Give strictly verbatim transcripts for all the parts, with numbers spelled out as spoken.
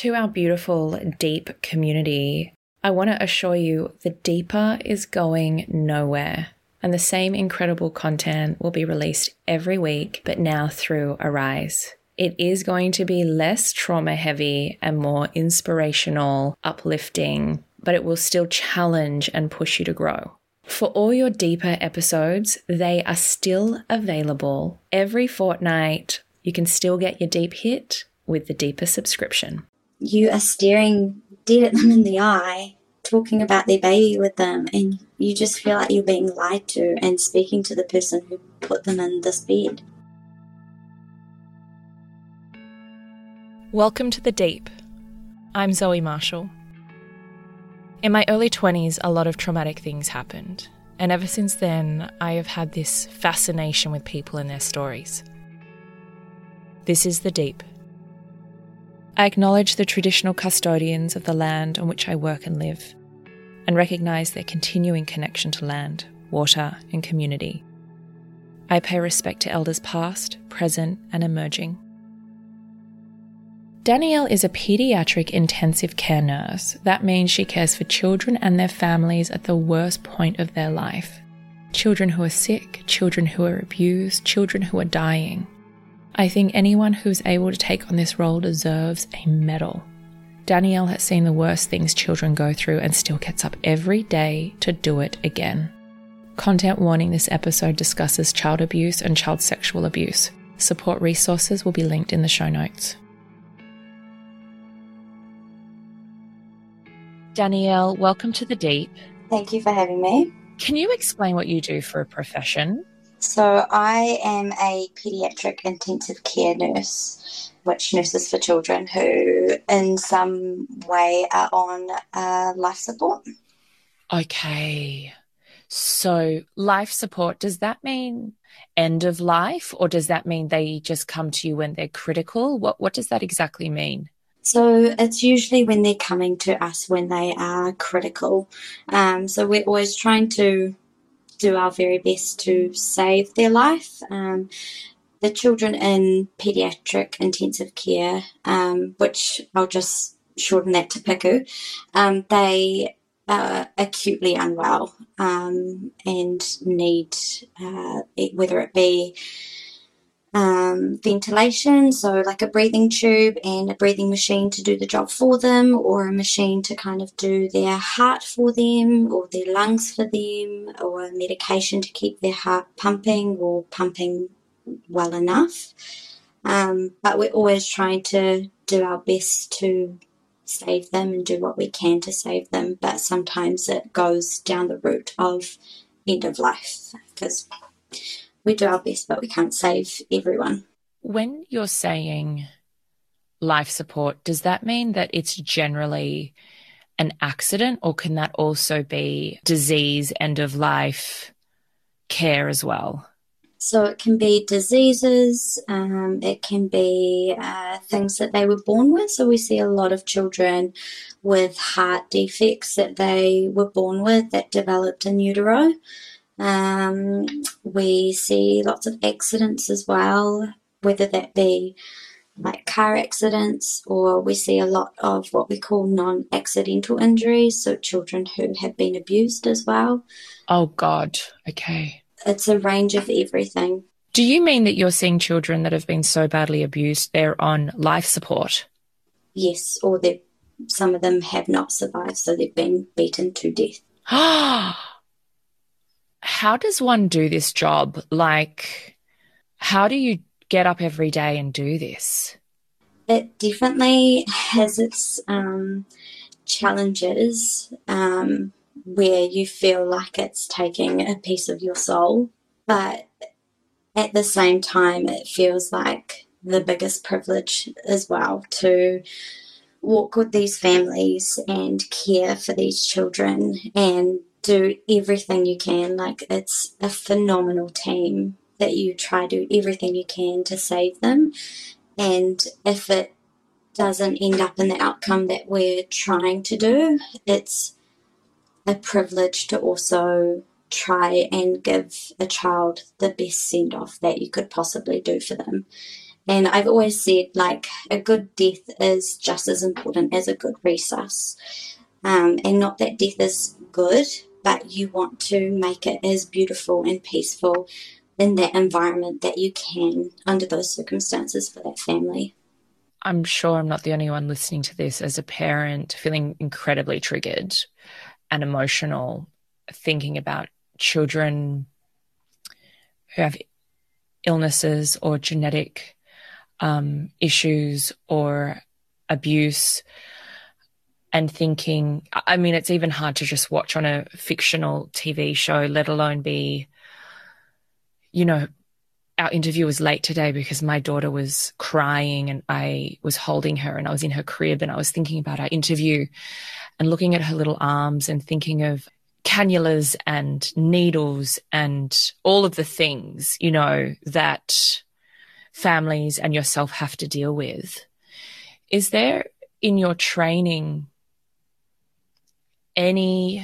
To our beautiful Deep community, I want to assure you the Deeper is going nowhere. And the same incredible content will be released every week, but now through Arise. It is going to be less trauma heavy and more inspirational, uplifting, but it will still challenge and push you to grow. For all your Deeper episodes, they are still available every fortnight. You can still get your Deep hit with the Deeper subscription. You are staring dead at them in the eye, talking about their baby with them, and you just feel like you're being lied to and speaking to the person who put them in this bed. Welcome to The Deep. I'm Zoe Marshall. In my early twenties, a lot of traumatic things happened, and ever since then, I have had this fascination with people and their stories. This is The Deep. I acknowledge the traditional custodians of the land on which I work and live, and recognise their continuing connection to land, water, and community. I pay respect to elders past, present, and emerging. Danielle is a paediatric intensive care nurse. That means she cares for children and their families at the worst point of their life. Children who are sick, children who are abused, children who are dying. I think anyone who's able to take on this role deserves a medal. Danielle has seen the worst things children go through and still gets up every day to do it again. Content warning: this episode discusses child abuse and child sexual abuse. Support resources will be linked in the show notes. Danielle, welcome to The Deep. Thank you for having me. Can you explain what you do for a profession? So I am a paediatric intensive care nurse, which nurses for children who in some way are on uh, life support. Okay. So life support, does that mean end of life, or does that mean they just come to you when they're critical? What what does that exactly mean? So it's usually when they're coming to us when they are critical. Um, so we're always trying to do our very best to save their life. Um, the children in paediatric intensive care, um, which I'll just shorten that to P I C U, um, they are acutely unwell um, and need, uh, whether it be um, ventilation, so like a breathing tube and a breathing machine to do the job for them, or a machine to kind of do their heart for them or their lungs for them, or medication to keep their heart pumping or pumping well enough. Um, but we're always trying to do our best to save them and do what we can to save them, but sometimes it goes down the route of end of life because we do our best, but we can't save everyone. When you're saying life support, does that mean that it's generally an accident, or can that also be disease, end of life care as well? So it can be diseases, um, it can be uh, things that they were born with. So we see a lot of children with heart defects that they were born with that developed in utero. Um, we see lots of accidents as well, whether that be like car accidents, or we see a lot of what we call non-accidental injuries, so children who have been abused as well. Oh, God. Okay. It's a range of everything. Do you mean that you're seeing children that have been so badly abused they're on life support? Yes, or they some of them have not survived, so they've been beaten to death. How does one do this job? Like, how do you get up every day and do this? It definitely has its um, challenges um, where you feel like it's taking a piece of your soul, but at the same time it feels like the biggest privilege as well to walk with these families and care for these children and do everything you can. Like, it's a phenomenal team that you try to do everything you can to save them. And if it doesn't end up in the outcome that we're trying to do, it's a privilege to also try and give a child the best send-off that you could possibly do for them. And I've always said, like, a good death is just as important as a good resus. Um, and not that death is good, but you want to make it as beautiful and peaceful in that environment that you can under those circumstances for that family. I'm sure I'm not the only one listening to this as a parent feeling incredibly triggered and emotional, thinking about children who have illnesses or genetic um, issues or abuse, and thinking, I mean, it's even hard to just watch on a fictional T V show, let alone be, you know, our interview was late today because my daughter was crying and I was holding her and I was in her crib and I was thinking about our interview and looking at her little arms and thinking of cannulas and needles and all of the things, you know, that families and yourself have to deal with. Is there in your training any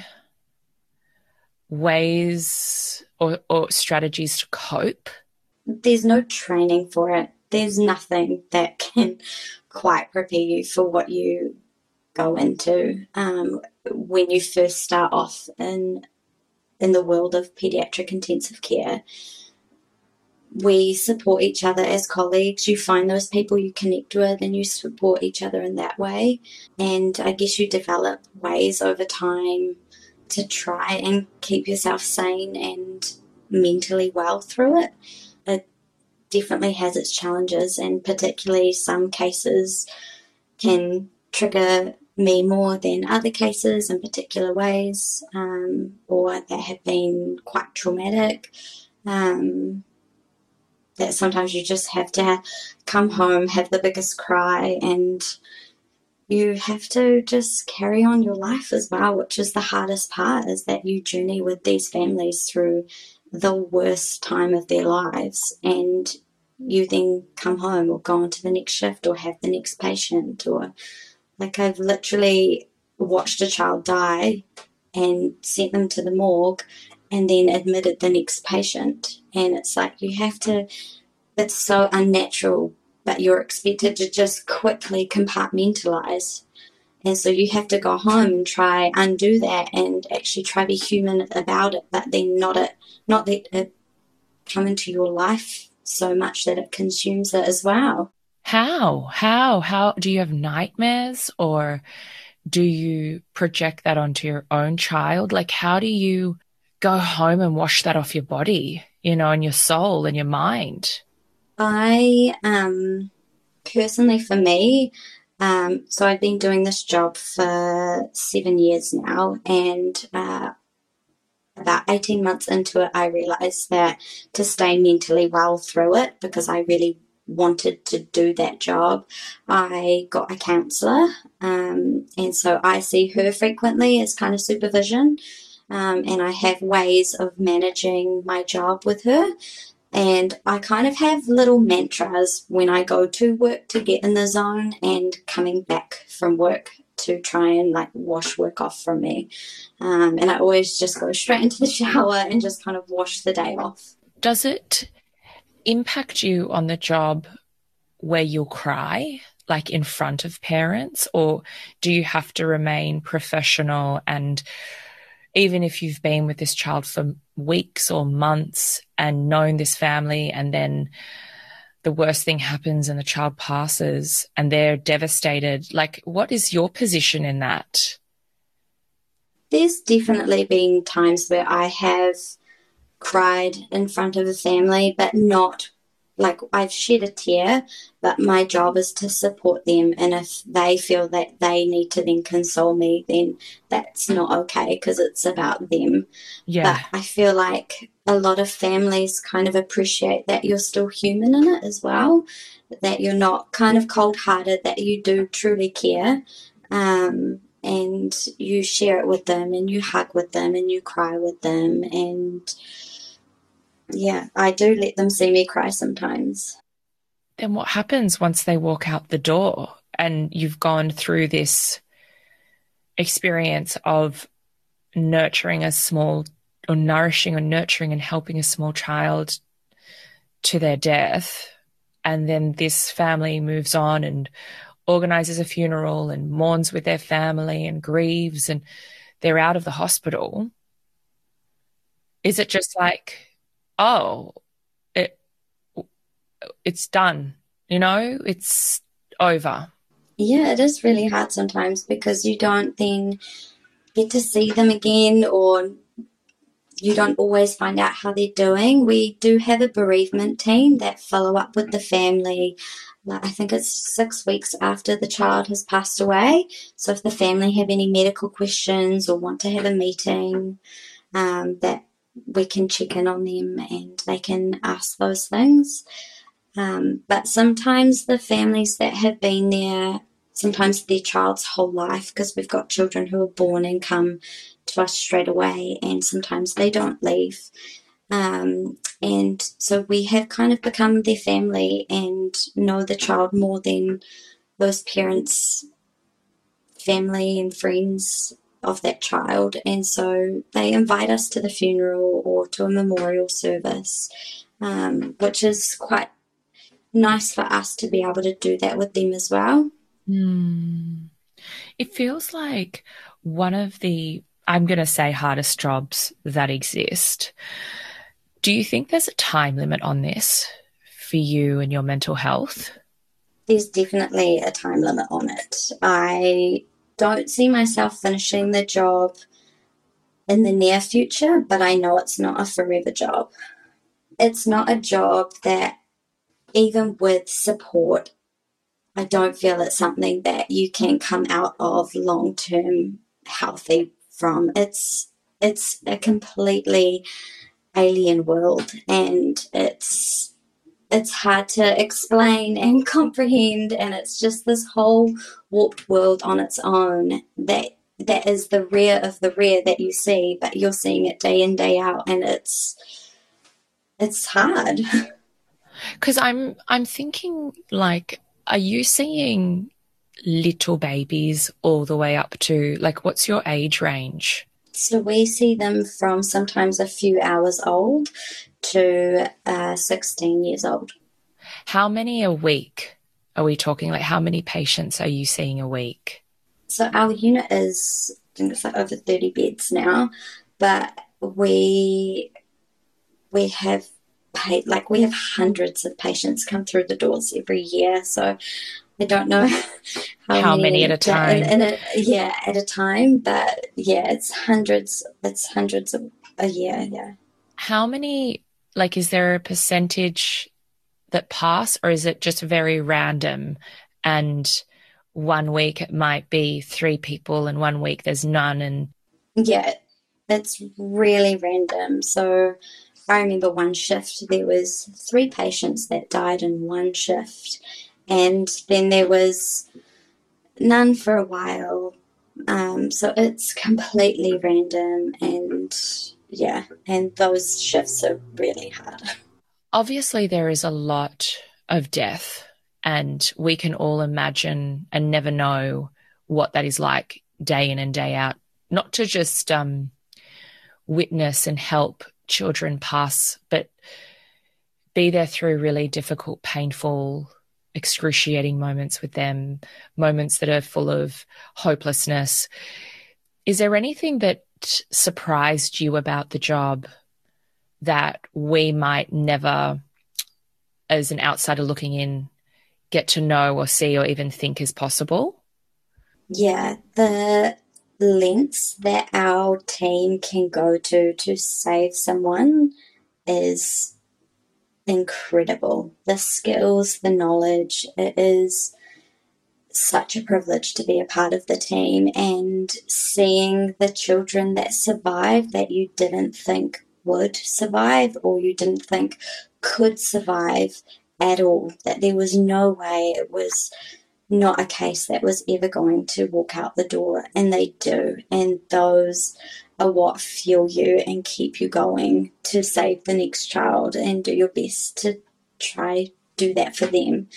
ways or, or strategies to cope? There's no training for it. There's nothing that can quite prepare you for what you go into um, when you first start off in in the world of pediatric intensive care. We support each other as colleagues. You find those people you connect with and you support each other in that way. And I guess you develop ways over time to try and keep yourself sane and mentally well through it. It definitely has its challenges, and particularly some cases can trigger me more than other cases in particular ways, um, or that have been quite traumatic. Um, that sometimes you just have to come home, have the biggest cry, and you have to just carry on your life as well, which is the hardest part, is that you journey with these families through the worst time of their lives, and you then come home or go on to the next shift or have the next patient. Or like, I've literally watched a child die and sent them to the morgue and then admitted the next patient. And it's like, you have to, it's so unnatural, but you're expected to just quickly compartmentalize. And so you have to go home and try undo that and actually try to be human about it, but then not it, not let it come into your life so much that it consumes it as well. How? How? How? Do you have nightmares, or do you project that onto your own child? Like, how do you go home and wash that off your body, you know, and your soul and your mind? I, um, personally for me, um, so I've been doing this job for seven years now, and uh, about eighteen months into it, I realised that to stay mentally well through it, because I really wanted to do that job, I got a counsellor, um, and so I see her frequently as kind of supervision, um, and I have ways of managing my job with her. And I kind of have little mantras when I go to work to get in the zone, and coming back from work to try and like wash work off from me. Um, and I always just go straight into the shower and just kind of wash the day off. Does it impact you on the job where you'll cry, like in front of parents, or do you have to remain professional? And even if you've been with this child for weeks or months and known this family, and then the worst thing happens and the child passes and they're devastated, like, what is your position in that? There's definitely been times where I have cried in front of a family, but not like I've shed a tear, but my job is to support them. And if they feel that they need to then console me, then that's not okay, because it's about them. Yeah. But I feel like a lot of families kind of appreciate that you're still human in it as well, that you're not kind of cold-hearted, that you do truly care. Um, and you share it with them, and you hug with them, and you cry with them. And yeah, I do let them see me cry sometimes. Then what happens once they walk out the door and you've gone through this experience of nurturing a small, or nourishing or nurturing and helping a small child to their death, and then this family moves on and organizes a funeral and mourns with their family and grieves, and they're out of the hospital. Is it just like, oh, it it's done, you know, it's over? Yeah, it is really hard sometimes because you don't then get to see them again, or you don't always find out how they're doing. We do have a bereavement team that follow up with the family. I think it's six weeks after the child has passed away. So if the family have any medical questions or want to have a meeting, um, that we can check in on them and they can ask those things. Um, but sometimes the families that have been there, sometimes their child's whole life, because we've got children who are born and come to us straight away, and sometimes they don't leave. Um, and so we have kind of become their family and know the child more than those parents, family and friends of that child. And so they invite us to the funeral or to a memorial service, um, which is quite nice for us to be able to do that with them as well. Mm. It feels like one of the, I'm going to say, hardest jobs that exist. Do you think there's a time limit on this for you and your mental health? There's definitely a time limit on it. I don't see myself finishing the job in the near future, but I know it's not a forever job. It's not a job that, even with support, I don't feel it's something that you can come out of long-term healthy from. It's it's a completely alien world, and it's it's hard to explain and comprehend, and it's just this whole warped world on its own that that is the rare of the rare that you see, but you're seeing it day in, day out, and it's it's hard. Because I'm I'm thinking, like, are you seeing little babies all the way up to, like, what's your age range? So we see them from sometimes a few hours old to uh, sixteen years old. How many a week are we talking? Like, how many patients are you seeing a week? So our unit is, I think it's like over thirty beds now, but we we have paid, like we have hundreds of patients come through the doors every year. So I don't know how, How many, many at a time? In, in a, yeah, at a time, but yeah, it's hundreds. It's hundreds of a year. Yeah. How many? Like, is there a percentage that pass, or is it just very random? And one week it might be three people, and one week there's none. And yeah, it's really random. So I remember one shift there was three patients that died in one shift, and then there was none for a while. Um, so it's completely random, and yeah, and those shifts are really hard. obviously there is a lot of death, and we can all imagine and never know what that is like day in and day out, not to just um, witness and help children pass, but be there through really difficult, painful, excruciating moments with them, moments that are full of hopelessness. Is there anything that surprised you about the job that we might never, as an outsider looking in, get to know or see or even think is possible? Yeah, the lengths that our team can go to to save someone is incredible. The skills, the knowledge, it is such a privilege to be a part of the team, and seeing the children that survive that you didn't think would survive or you didn't think could survive at all, that there was no way, it was not a case that was ever going to walk out the door, and they do, and those are what fuel you and keep you going to save the next child and do your best to try do that for them.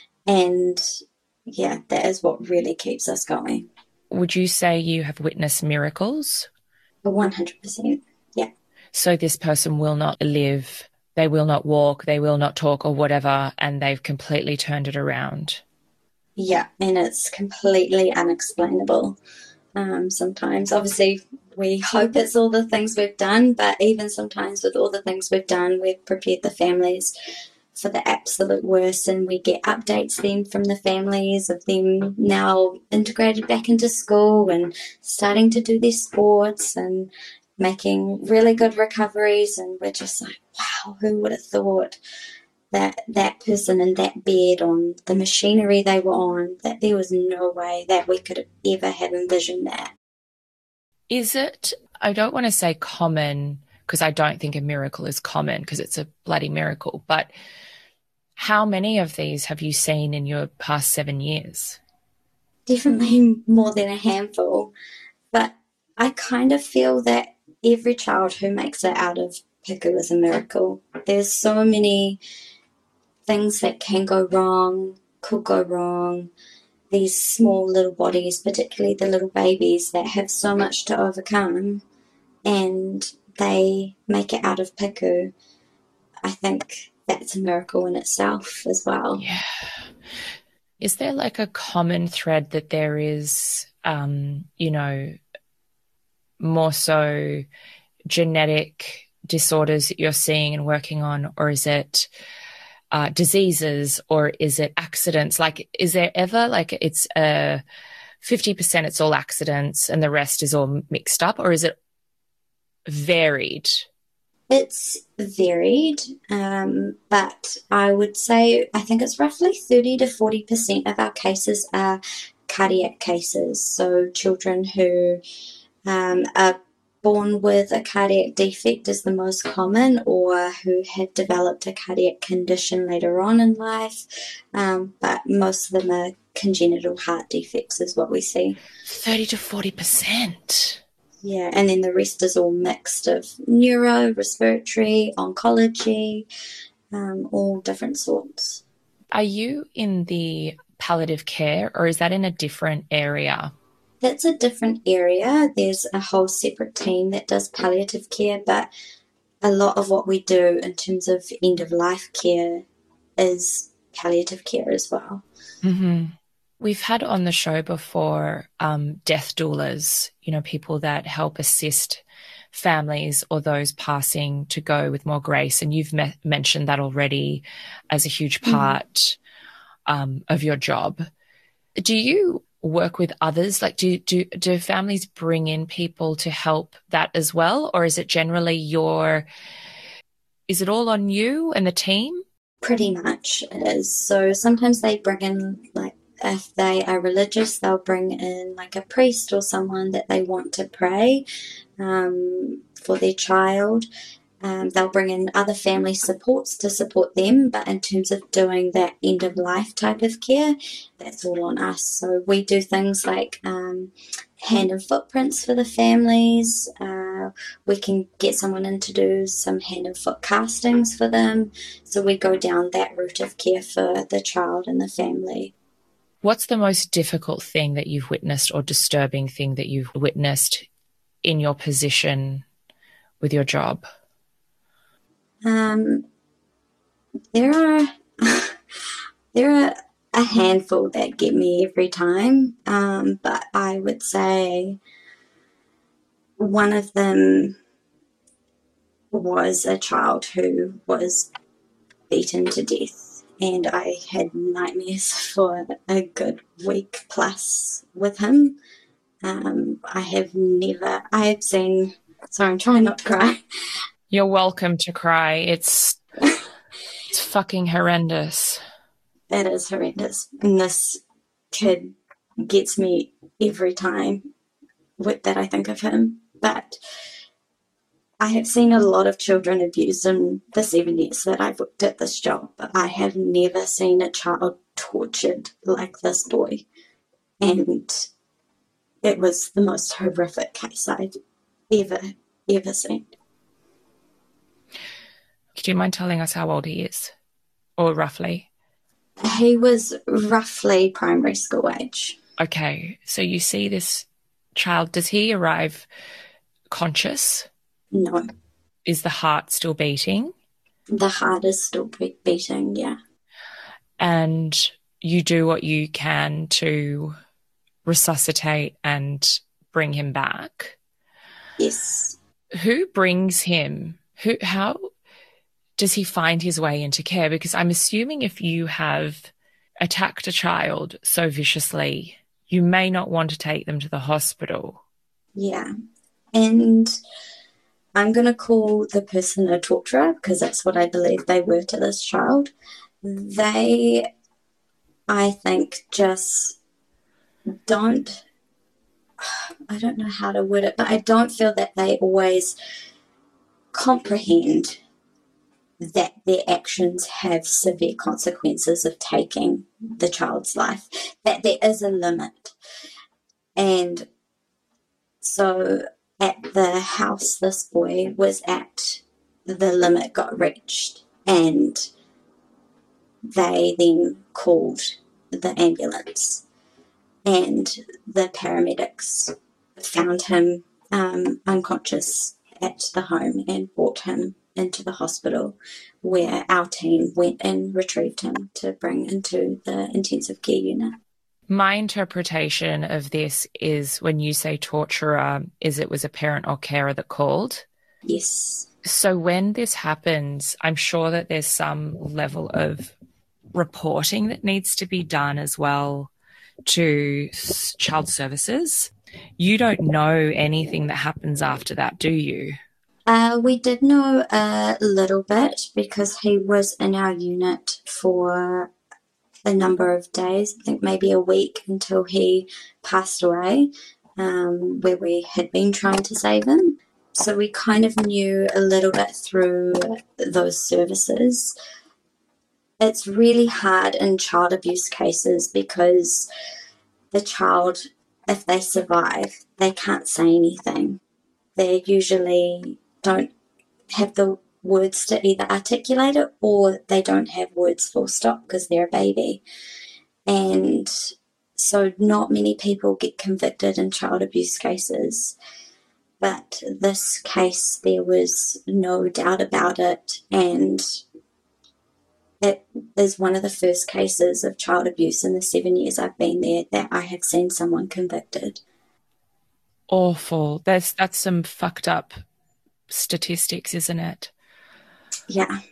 And yeah, that is what really keeps us going. Would you say you have witnessed miracles? one hundred percent. Yeah. So this person will not live they will not walk, they will not talk or whatever, and they've completely turned it around. Yeah, and it's completely unexplainable. Um, sometimes, obviously, we hope it's all the things we've done, but even sometimes with all the things we've done, we've prepared the families for the absolute worst, and we get updates then from the families of them now integrated back into school and starting to do their sports and making really good recoveries, and we're just like, wow, who would have thought that that person in that bed on the machinery they were on, that there was no way that we could ever have envisioned that. Is it, I don't want to say common, because I don't think a miracle is common because it's a bloody miracle, but how many of these have you seen in your past seven years? Definitely more than a handful, but I kind of feel that every child who makes it out of PICU is a miracle. There's so many things that can go wrong, could go wrong. These small little bodies, particularly the little babies that have so much to overcome, and they make it out of PICU. I think that's a miracle in itself as well. Yeah. Is there like a common thread that there is, um, you know, more so genetic disorders that you're seeing and working on, or is it uh, diseases, or is it accidents? Like, is there ever like it's a fifty percent it's all accidents and the rest is all mixed up, or is it varied? It's varied, um, but I would say I think it's roughly thirty to forty percent of our cases are cardiac cases. So children who um, are born with a cardiac defect is the most common, or who have developed a cardiac condition later on in life. Um, but most of them are congenital heart defects is what we see. thirty to forty percent. Yeah, and then the rest is all mixed of neuro, respiratory, oncology, um, all different sorts. Are you in the palliative care, or is that in a different area? That's a different area. There's a whole separate team that does palliative care, but a lot of what we do in terms of end-of-life care is palliative care as well. Mm-hmm. We've had on the show before um, death doulas, you know, people that help assist families or those passing to go with more grace. And you've me- mentioned that already as a huge part mm-hmm. um, of your job. Do you work with others? Like, do, do, do families bring in people to help that as well? Or is it generally your, is it all on you and the team? Pretty much it is. So sometimes they bring in, like, if they are religious, they'll bring in like a priest or someone that they want to pray um, for their child. Um, they'll bring in other family supports to support them, but in terms of doing that end of life type of care, that's all on us. So we do things like um, hand and footprints for the families. Uh, we can get someone in to do some hand and foot castings for them. So we go down that route of care for the child and the family. What's the most difficult thing that you've witnessed, or disturbing thing that you've witnessed in your position with your job? Um, there are there are a handful that get me every time, um, but I would say one of them was a child who was beaten to death. And I had nightmares for a good week plus with him. Um, I have never, I have seen, sorry, I'm trying not to cry. You're welcome to cry. It's, it's fucking horrendous. It is horrendous. And this kid gets me every time with, that I think of him. But I have seen a lot of children abused in the seven years that I've worked at this job, but I have never seen a child tortured like this boy. And it was the most horrific case I've ever, ever seen. Do you mind telling us how old he is? Or roughly? He was roughly primary school age. Okay, so you see this child, does he arrive conscious? No. Is the heart still beating? The heart is still be- beating, yeah. And you do what you can to resuscitate and bring him back. Yes. Who brings him? Who, how does he find his way into care? Because I'm assuming if you have attacked a child so viciously, you may not want to take them to the hospital. Yeah. And I'm going to call the person a torturer because that's what I believe they were to this child. They, I think, just don't, I don't know how to word it, but I don't feel that they always comprehend that their actions have severe consequences of taking the child's life, that there is a limit. And so at the house this boy was at, the limit got reached, and they then called the ambulance, and the paramedics found him um, unconscious at the home and brought him into the hospital, where our team went and retrieved him to bring into the intensive care unit. My interpretation of this is when you say torturer, is it was a parent or carer that called? Yes. So when this happens, I'm sure that there's some level of reporting that needs to be done as well to child services. You don't know anything that happens after that, do you? Uh, we did know a little bit because he was in our unit for a number of days, I think maybe a week until he passed away, um, where we had been trying to save him. So we kind of knew a little bit through those services. It's really hard in child abuse cases because the child, if they survive, they can't say anything. They usually don't have the words to either articulate it, or they don't have words full stop because they're a baby. And so not many people get convicted in child abuse cases. But this case, there was no doubt about it. And it is one of the first cases of child abuse in the seven years I've been there that I have seen someone convicted. Awful. That's that's some fucked up statistics, isn't it? Yeah.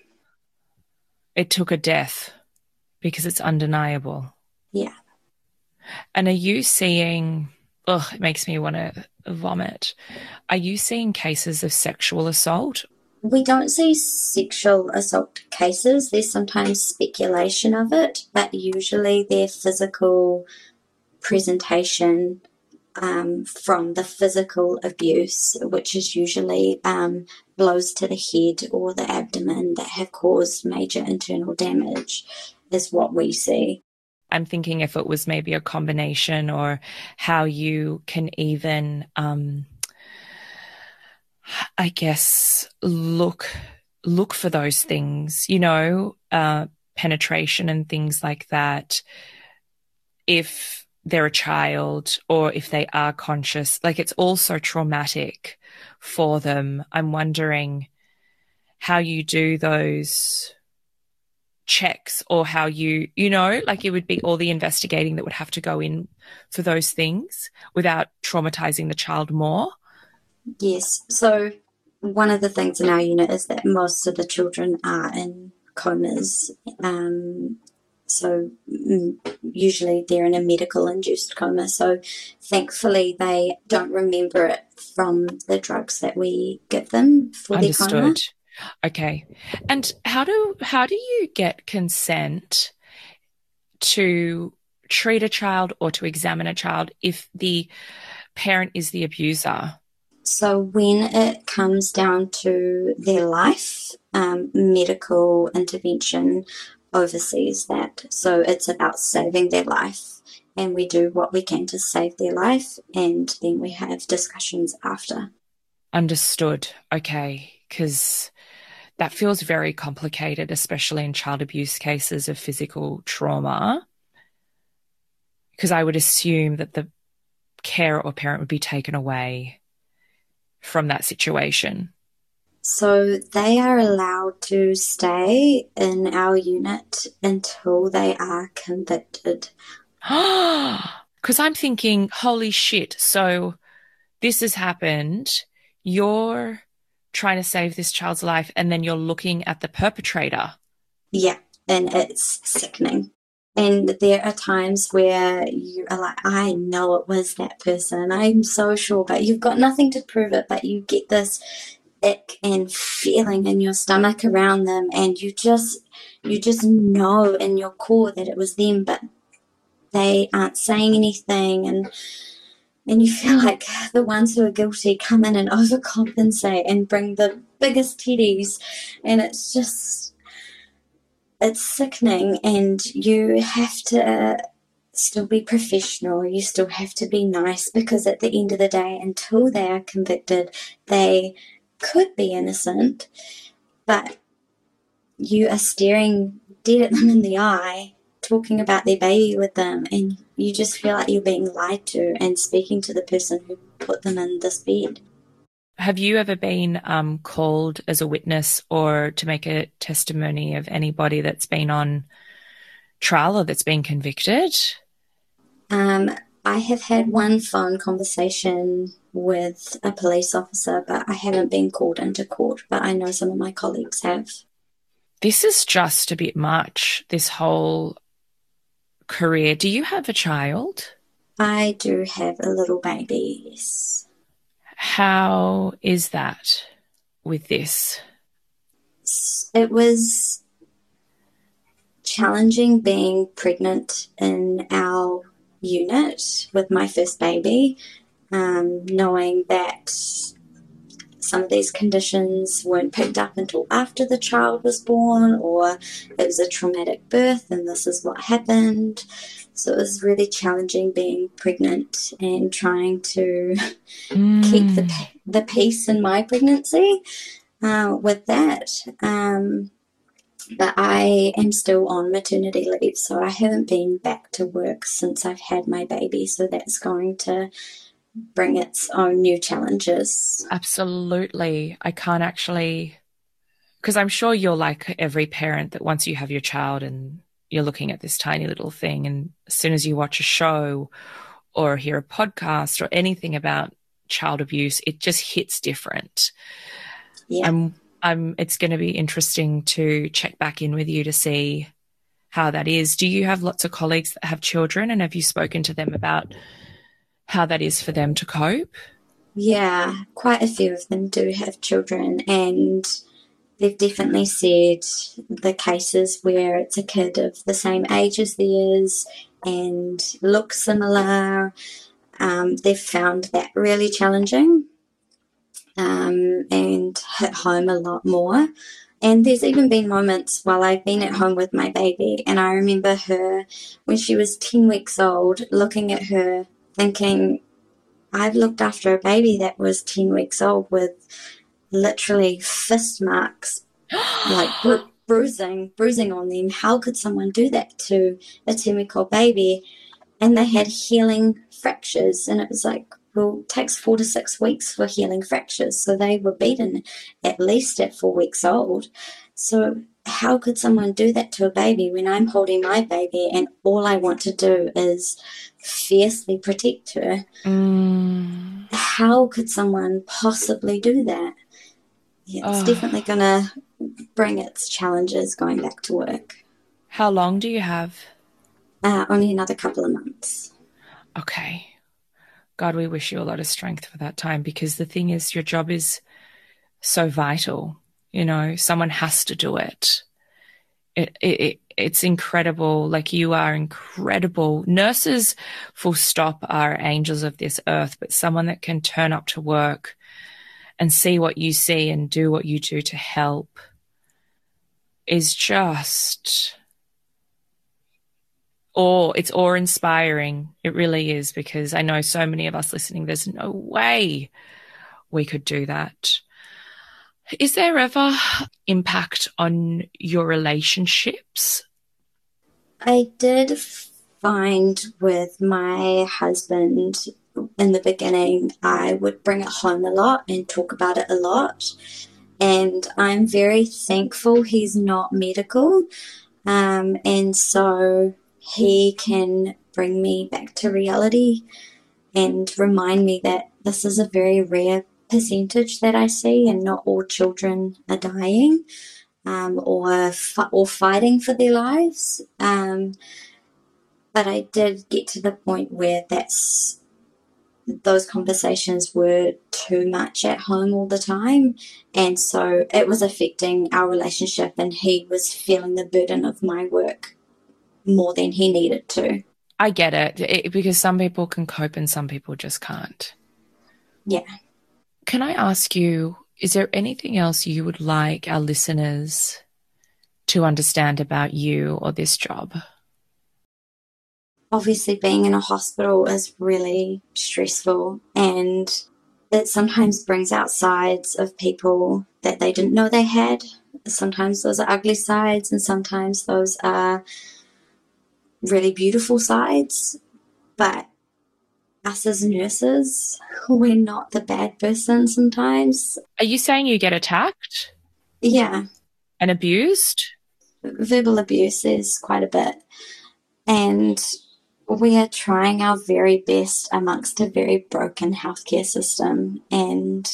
It took a death because it's undeniable. Yeah. And are you seeing, ugh, it makes me want to vomit. Are you seeing cases of sexual assault? We don't see sexual assault cases. There's sometimes speculation of it, but usually they're physical presentation um, from the physical abuse, which is usually um, blows to the head or the abdomen that have caused major internal damage, is what we see. I'm thinking if it was maybe a combination, or how you can even, um, I guess, look look for those things, you know, uh, penetration and things like that. If they're a child or if they are conscious, like it's all so traumatic for them. I'm wondering how you do those checks, or how you, you know, like it would be all the investigating that would have to go in for those things without traumatizing the child more. Yes. So one of the things in our unit is that most of the children are in comas. Um, so usually they're in a medical induced coma. So thankfully they don't remember it from the drugs that we give them for their coma. Understood. Okay. And how do how do you get consent to treat a child or to examine a child if the parent is the abuser? So when it comes down to their life, um, medical intervention oversees that. So it's about saving their life, and we do what we can to save their life, and then we have discussions after. Understood. Okay. Because that feels very complicated, especially in child abuse cases of physical trauma. Because I would assume that the carer or parent would be taken away from that situation. So they are allowed to stay in our unit until they are convicted. Because I'm thinking, holy shit. So this has happened. You're trying to save this child's life, and then you're looking at the perpetrator. Yeah, and it's sickening. And there are times where you are like, I know it was that person. I'm so sure, but you've got nothing to prove it, but you get this ick and feeling in your stomach around them, and you just you just know in your core that it was them, but they aren't saying anything, and and you feel like the ones who are guilty come in and overcompensate and bring the biggest teddies, and it's just it's sickening. And you have to still be professional, you still have to be nice, because at the end of the day, until they are convicted, they could be innocent, but you are staring dead at them in the eye, talking about their baby with them, and you just feel like you're being lied to and speaking to the person who put them in this bed. Have you ever been um, called as a witness or to make a testimony of anybody that's been on trial or that's been convicted? Um, I have had one phone conversation with a police officer, but I haven't been called into court, but I know some of my colleagues have. This is just a bit much, this whole career. Do you have a child? I do have a little baby, yes. How is that with this? It was challenging being pregnant in our unit with my first baby, um, knowing that some of these conditions weren't picked up until after the child was born, or it was a traumatic birth and this is what happened. So it was really challenging being pregnant and trying to mm. keep the, the peace in my pregnancy uh, with that. Um, but I am still on maternity leave, so I haven't been back to work since I've had my baby. So that's going to bring its own new challenges. Absolutely. I can't actually, because I'm sure you're like every parent that once you have your child and you're looking at this tiny little thing, and as soon as you watch a show or hear a podcast or anything about child abuse, it just hits different. Yeah. I'm, I'm, it's going to be interesting to check back in with you to see how that is. Do you have lots of colleagues that have children, and have you spoken to them about how that is for them to cope? Yeah, quite a few of them do have children, and they've definitely said the cases where it's a kid of the same age as theirs and looks similar, um, they've found that really challenging um, and hit home a lot more. And there's even been moments while I've been at home with my baby, and I remember her when she was ten weeks old, looking at her thinking, I've looked after a baby that was ten weeks old with literally fist marks, like bru- bruising, bruising on them. How could someone do that to a ten-week-old baby? And they had healing fractures, and it was like, well, it takes four to six weeks for healing fractures. So they were beaten at least at four weeks old. So how could someone do that to a baby when I'm holding my baby and all I want to do is fiercely protect her? Mm. How could someone possibly do that? Yeah, it's oh. definitely going to bring its challenges going back to work. How long do you have? Uh, only another couple of months. Okay. God, we wish you a lot of strength for that time, because the thing is, your job is so vital. You know, someone has to do it. It, it, it it's incredible. Like, you are incredible. Nurses, full stop, are angels of this earth, but someone that can turn up to work and see what you see and do what you do to help is just awe. It's awe-inspiring. It really is, because I know so many of us listening, there's no way we could do that. Is there ever impact on your relationships? I did find with my husband in the beginning, I would bring it home a lot and talk about it a lot. And I'm very thankful he's not medical. Um, and so he can bring me back to reality and remind me that this is a very rare percentage that I see, and not all children are dying um, or, fi- or fighting for their lives. Um, but I did get to the point where that's those conversations were too much at home all the time. And so it was affecting our relationship, and he was feeling the burden of my work more than he needed to. I get it, it because some people can cope and some people just can't. Yeah. Can I ask you, is there anything else you would like our listeners to understand about you or this job? Obviously, being in a hospital is really stressful, and it sometimes brings out sides of people that they didn't know they had. Sometimes those are ugly sides, and sometimes those are really beautiful sides. But us as nurses, we're not the bad person sometimes. Are you saying you get attacked? Yeah. And abused? Verbal abuse is quite a bit. And we are trying our very best amongst a very broken healthcare system. And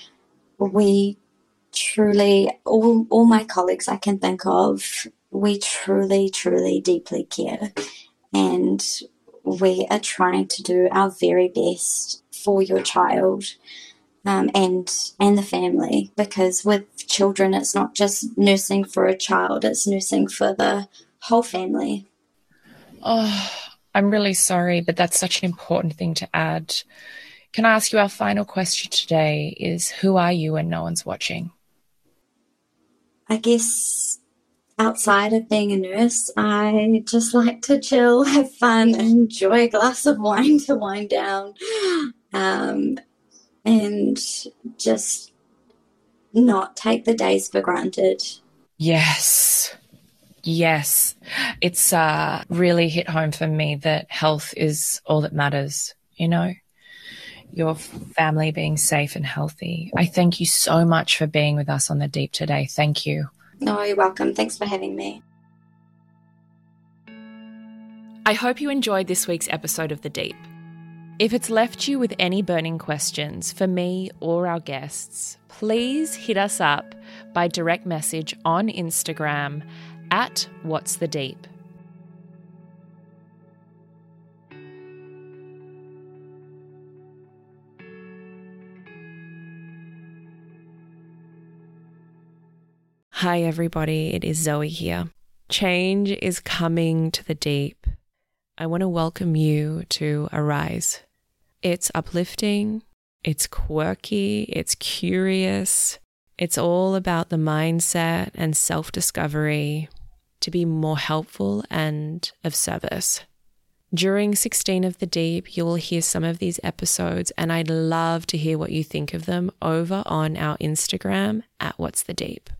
we truly, all, all my colleagues I can think of, we truly, truly deeply care. And we are trying to do our very best for your child um, and and the family, because with children it's not just nursing for a child, it's nursing for the whole family. Oh, I'm really sorry, but that's such an important thing to add. Can I ask you, our final question today is, who are you when no one's watching? I guess outside of being a nurse, I just like to chill, have fun, enjoy a glass of wine to wind down, um, and just not take the days for granted. Yes. Yes. It's uh, really hit home for me that health is all that matters, you know, your family being safe and healthy. I thank you so much for being with us on The Deep today. Thank you. No, you're welcome. Thanks for having me. I hope you enjoyed this week's episode of The Deep. If it's left you with any burning questions for me or our guests, please hit us up by direct message on Instagram at What's the Deep. Hi everybody, it is Zoe here. Change is coming to the deep. I want to welcome you to Arise. It's uplifting, it's quirky, it's curious. It's all about the mindset and self-discovery to be more helpful and of service. During sixteen of the Deep, you will hear some of these episodes, and I'd love to hear what you think of them over on our Instagram at What's the Deep.